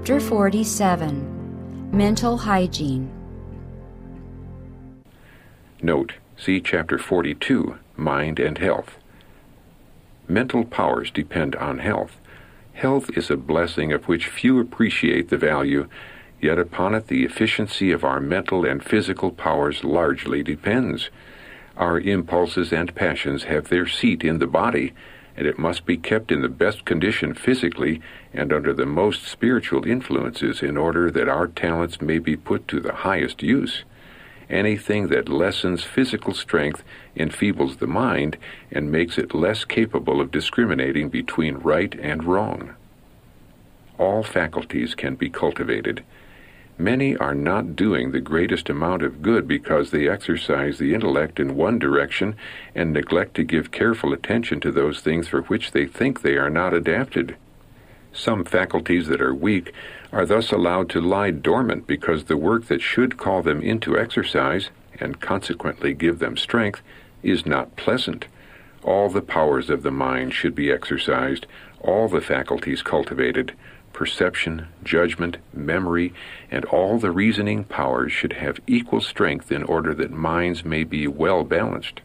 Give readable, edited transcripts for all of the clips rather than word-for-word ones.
Chapter 47, Mental Hygiene. Note, see Chapter 42, Mind and Health. Mental powers depend on health. Health is a blessing of which few appreciate the value, yet upon it the efficiency of our mental and physical powers largely depends. Our impulses and passions have their seat in the body, and it must be kept in the best condition physically and under the most spiritual influences in order that our talents may be put to the highest use. Anything that lessens physical strength enfeebles the mind and makes it less capable of discriminating between right and wrong. All faculties can be cultivated. Many are not doing the greatest amount of good because they exercise the intellect in one direction and neglect to give careful attention to those things for which they think they are not adapted. Some faculties that are weak are thus allowed to lie dormant because the work that should call them into exercise, and consequently give them strength, is not pleasant. All the powers of the mind should be exercised, all the faculties cultivated. Perception, judgment, memory, and all the reasoning powers should have equal strength in order that minds may be well balanced.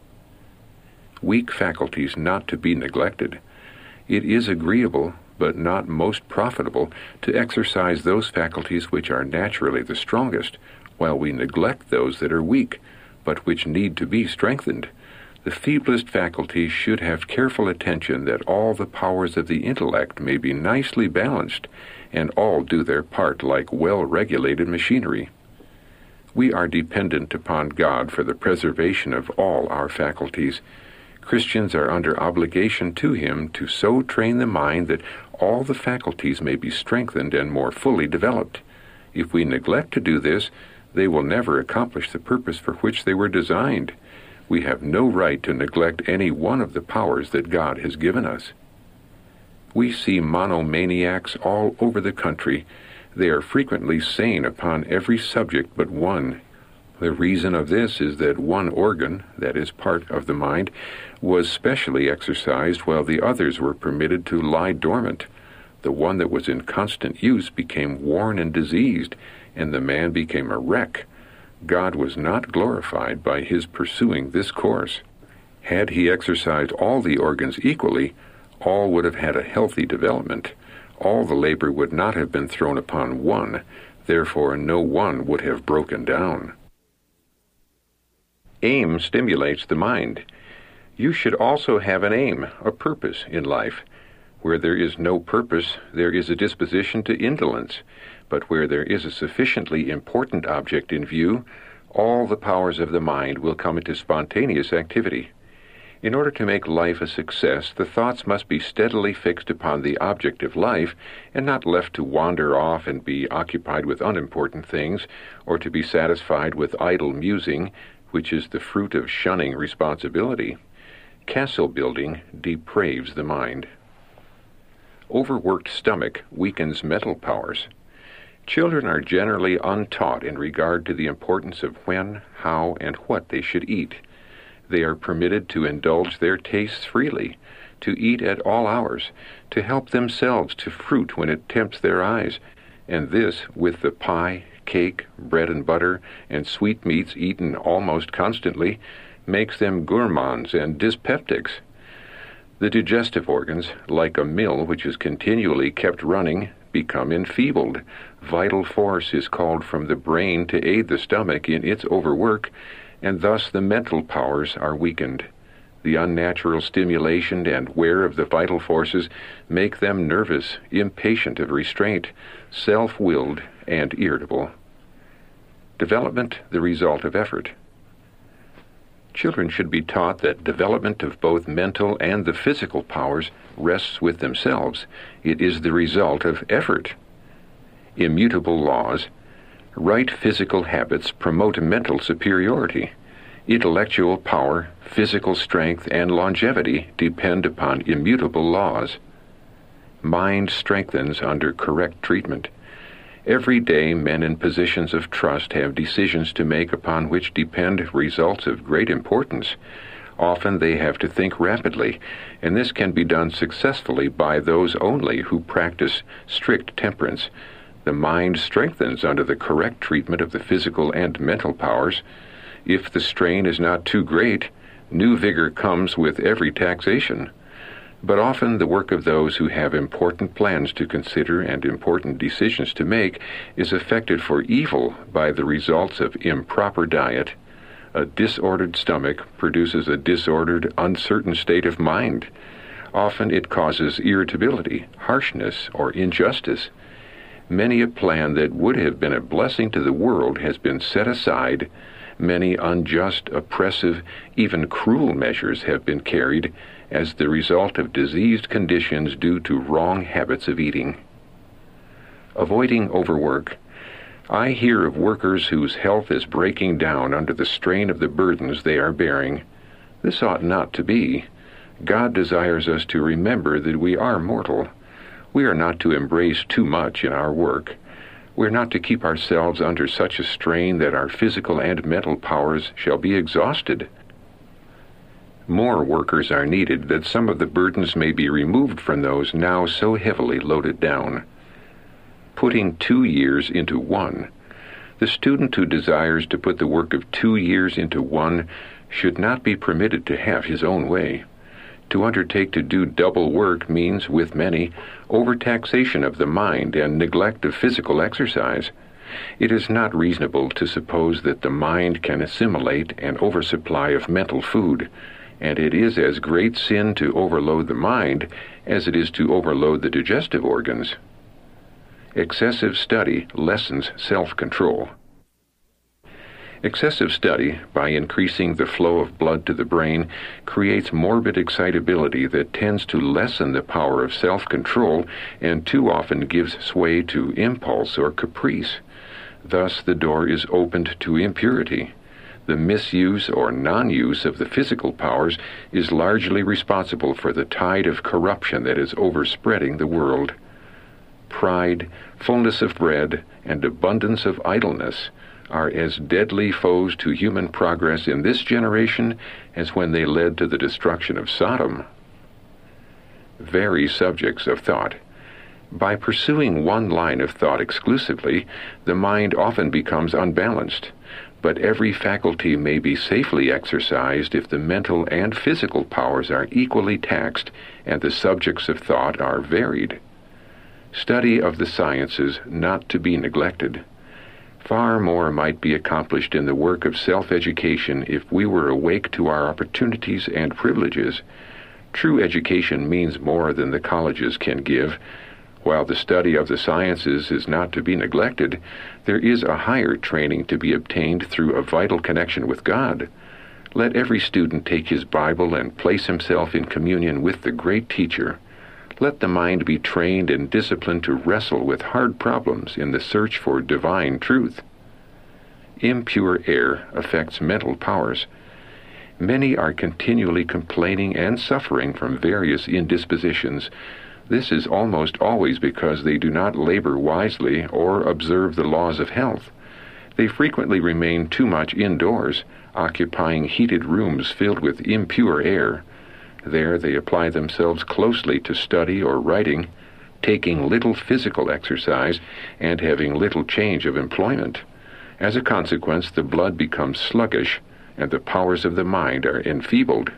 Weak faculties not to be neglected. It is agreeable, but not most profitable, to exercise those faculties which are naturally the strongest, while we neglect those that are weak, but which need to be strengthened. The feeblest faculties should have careful attention that all the powers of the intellect may be nicely balanced, and all do their part like well-regulated machinery. We are dependent upon God for the preservation of all our faculties. Christians are under obligation to Him to so train the mind that all the faculties may be strengthened and more fully developed. If we neglect to do this, they will never accomplish the purpose for which they were designed. We have no right to neglect any one of the powers that God has given us. We see monomaniacs all over the country. They are frequently sane upon every subject but one. The reason of this is that one organ, that is part of the mind, was specially exercised while the others were permitted to lie dormant. The one that was in constant use became worn and diseased, and the man became a wreck. God was not glorified by his pursuing this course. Had he exercised all the organs equally, all would have had a healthy development. All the labor would not have been thrown upon one, therefore no one would have broken down. Aim stimulates the mind. You should also have an aim, a purpose in life. Where there is no purpose, there is a disposition to indolence. But where there is a sufficiently important object in view, all the powers of the mind will come into spontaneous activity. In order to make life a success, the thoughts must be steadily fixed upon the object of life, and not left to wander off and be occupied with unimportant things, or to be satisfied with idle musing, which is the fruit of shunning responsibility. Castle building depraves the mind. Overworked stomach weakens mental powers. Children are generally untaught in regard to the importance of when, how, and what they should eat. They are permitted to indulge their tastes freely, to eat at all hours, to help themselves to fruit when it tempts their eyes, and this with the pie, cake, bread and butter, and sweetmeats eaten almost constantly, makes them gourmands and dyspeptics. The digestive organs, like a mill which is continually kept running, become enfeebled. Vital force is called from the brain to aid the stomach in its overwork, and thus the mental powers are weakened. The unnatural stimulation and wear of the vital forces make them nervous, impatient of restraint, self-willed, and irritable. Development, the result of effort. Children should be taught that development of both mental and the physical powers rests with themselves. It is the result of effort. Immutable laws. Right physical habits promote mental superiority. Intellectual power, physical strength, and longevity depend upon immutable laws. Mind strengthens under correct treatment. Every day, men in positions of trust have decisions to make upon which depend results of great importance. Often they have to think rapidly, and this can be done successfully by those only who practice strict temperance. The mind strengthens under the correct treatment of the physical and mental powers. If the strain is not too great, new vigor comes with every taxation. But often the work of those who have important plans to consider and important decisions to make is affected for evil by the results of improper diet. A disordered stomach produces a disordered, uncertain state of mind. Often it causes irritability, harshness, or injustice. Many a plan that would have been a blessing to the world has been set aside. Many unjust, oppressive, even cruel measures have been carried as the result of diseased conditions due to wrong habits of eating. Avoiding overwork. I hear of workers whose health is breaking down under the strain of the burdens they are bearing. This ought not to be. God desires us to remember that we are mortal. We are not to embrace too much in our work. We are not to keep ourselves under such a strain that our physical and mental powers shall be exhausted. More workers are needed that some of the burdens may be removed from those now so heavily loaded down. Putting 2 years into one. The student who desires to put the work of 2 years into one should not be permitted to have his own way. To undertake to do double work means, with many, overtaxation of the mind and neglect of physical exercise. It is not reasonable to suppose that the mind can assimilate an oversupply of mental food, and it is as great sin to overload the mind as it is to overload the digestive organs. Excessive study lessens self-control. Excessive study, by increasing the flow of blood to the brain, creates morbid excitability that tends to lessen the power of self-control and too often gives sway to impulse or caprice. Thus the door is opened to impurity. The misuse or non-use of the physical powers is largely responsible for the tide of corruption that is overspreading the world. Pride, fullness of bread, and abundance of idleness are as deadly foes to human progress in this generation as when they led to the destruction of Sodom. Vary subjects of thought. By pursuing one line of thought exclusively, the mind often becomes unbalanced, but every faculty may be safely exercised if the mental and physical powers are equally taxed and the subjects of thought are varied. Study of the sciences not to be neglected. Far more might be accomplished in the work of self-education if we were awake to our opportunities and privileges. True education means more than the colleges can give. While the study of the sciences is not to be neglected, there is a higher training to be obtained through a vital connection with God. Let every student take his Bible and place himself in communion with the great teacher. Let the mind be trained and disciplined to wrestle with hard problems in the search for divine truth. Impure air affects mental powers. Many are continually complaining and suffering from various indispositions. This is almost always because they do not labor wisely or observe the laws of health. They frequently remain too much indoors, occupying heated rooms filled with impure air. There they apply themselves closely to study or writing, taking little physical exercise and having little change of employment. As a consequence, the blood becomes sluggish and the powers of the mind are enfeebled.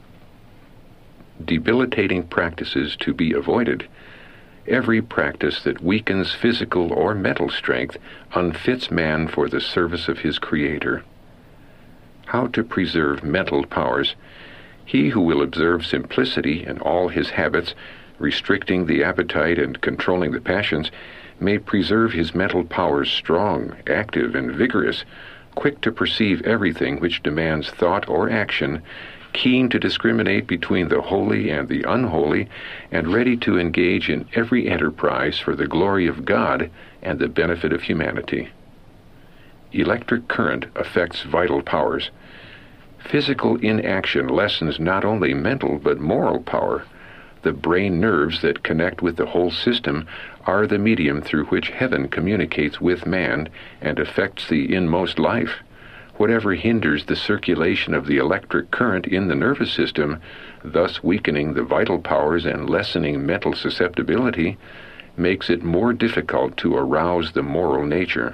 Debilitating practices to be avoided. Every practice that weakens physical or mental strength unfits man for the service of his Creator. How to preserve mental powers. He who will observe simplicity in all his habits, restricting the appetite and controlling the passions, may preserve his mental powers strong, active, and vigorous, quick to perceive everything which demands thought or action, keen to discriminate between the holy and the unholy, and ready to engage in every enterprise for the glory of God and the benefit of humanity. Electric current affects vital powers. Physical inaction lessens not only mental but moral power. The brain nerves that connect with the whole system are the medium through which heaven communicates with man and affects the inmost life. Whatever hinders the circulation of the electric current in the nervous system, thus weakening the vital powers and lessening mental susceptibility, makes it more difficult to arouse the moral nature.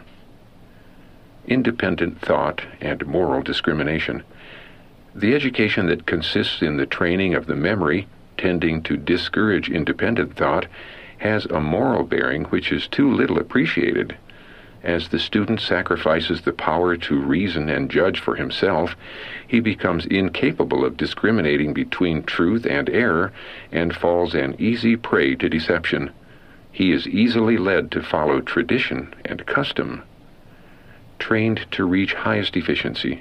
Independent thought and moral discrimination. The education that consists in the training of the memory, tending to discourage independent thought, has a moral bearing which is too little appreciated. As the student sacrifices the power to reason and judge for himself, he becomes incapable of discriminating between truth and error and falls an easy prey to deception. He is easily led to follow tradition and custom. Trained to reach highest efficiency.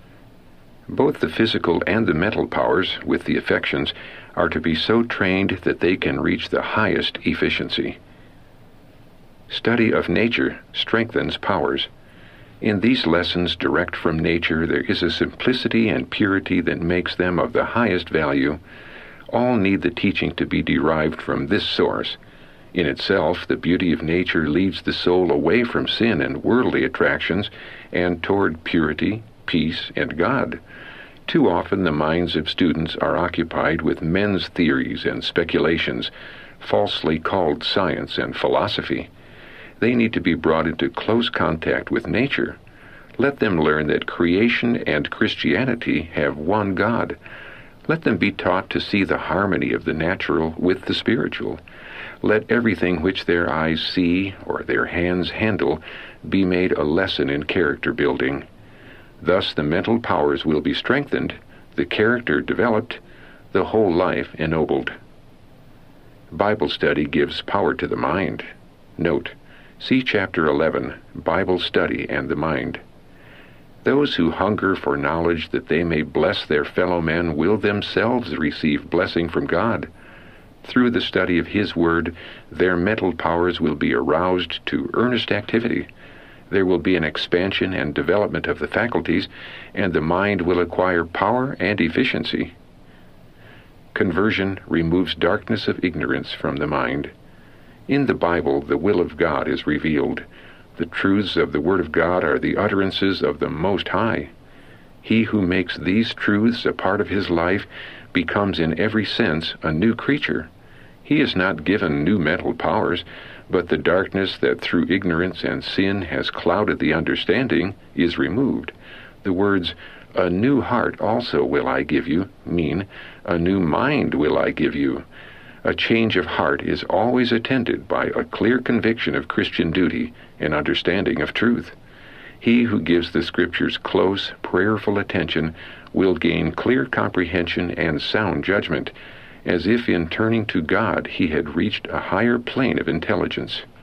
Both the physical and the mental powers, with the affections, are to be so trained that they can reach the highest efficiency. Study of nature strengthens powers. In these lessons direct from nature there is a simplicity and purity that makes them of the highest value. All need the teaching to be derived from this source. In itself, the beauty of nature leads the soul away from sin and worldly attractions and toward purity, peace, and God. Too often the minds of students are occupied with men's theories and speculations, falsely called science and philosophy. They need to be brought into close contact with nature. Let them learn that creation and Christianity have one God. Let them be taught to see the harmony of the natural with the spiritual. Let everything which their eyes see or their hands handle be made a lesson in character building. Thus the mental powers will be strengthened, the character developed, the whole life ennobled. Bible study gives power to the mind. Note, see Chapter 11, Bible Study and the Mind. Those who hunger for knowledge that they may bless their fellow men will themselves receive blessing from God. Through the study of His Word, their mental powers will be aroused to earnest activity. There will be an expansion and development of the faculties, and the mind will acquire power and efficiency. Conversion removes darkness of ignorance from the mind. In the Bible, the will of God is revealed. The truths of the Word of God are the utterances of the Most High. He who makes these truths a part of his life becomes in every sense a new creature. He is not given new mental powers, but the darkness that through ignorance and sin has clouded the understanding is removed. The words, "A new heart also will I give you," mean, "A new mind will I give you." A change of heart is always attended by a clear conviction of Christian duty and understanding of truth. He who gives the Scriptures close, prayerful attention will gain clear comprehension and sound judgment, as if in turning to God he had reached a higher plane of intelligence.